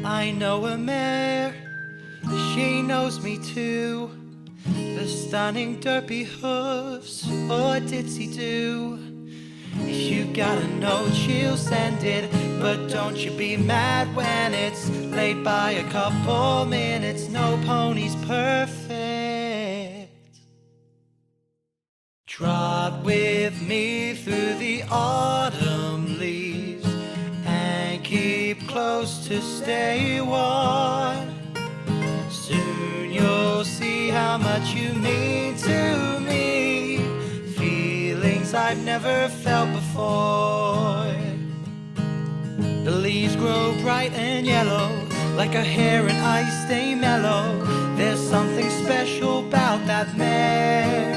I know a mare, she knows me too. The stunning derpy hoofs, or ditsy do. If you got a note, she'll send it, but don't you be mad when it's late by a couple minutes. No pony's perfect. Trot with me through the autumn leaves and keep close to stay warm. Soon you'll see how much you mean to me, feelings I've never felt before. The leaves grow bright and yellow, like her hair and ice stay mellow. There's something special about that mare.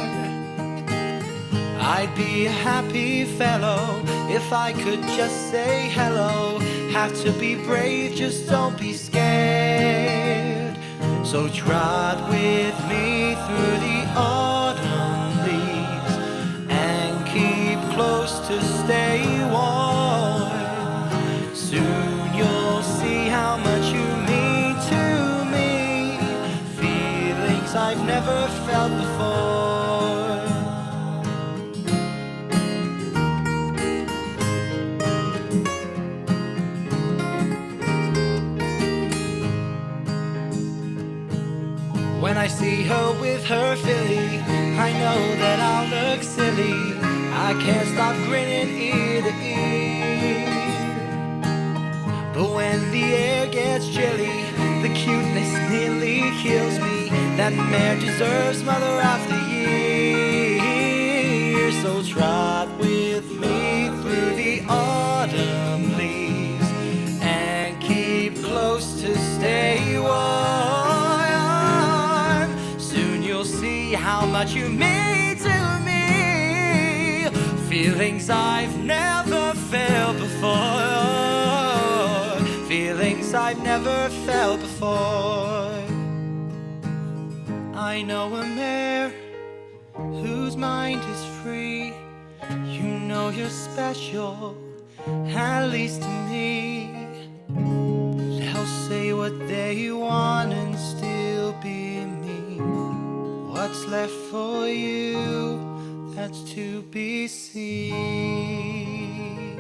I'd be a happy fellow if I could just say hello. Have to be brave, just don't be scared. So trot with me through the autumn leaves and keep close to stay warm. Soon you'll see how much you mean to me, feelings I've never felt before. When I see her with her filly, I know that I'll look silly. I can't stop grinning ear to ear. But when the air gets chilly, the cuteness nearly kills me. That mare deserves Mother of the Year. So trot with me through the autumn leaves and keep close to stay warm. See how much you mean to me, feelings I've never felt before, feelings I've never felt before. I know a mare whose mind is free. You know you're special, at least to me. They'll say what they want and still be me. What's left for you, that's to be seen.